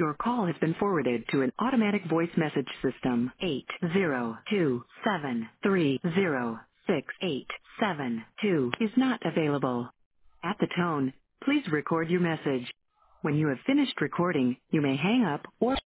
Your call has been forwarded to an automatic voice message system. 802-730-6872 is not available. At the tone, please record your message. When you have finished recording, you may hang up or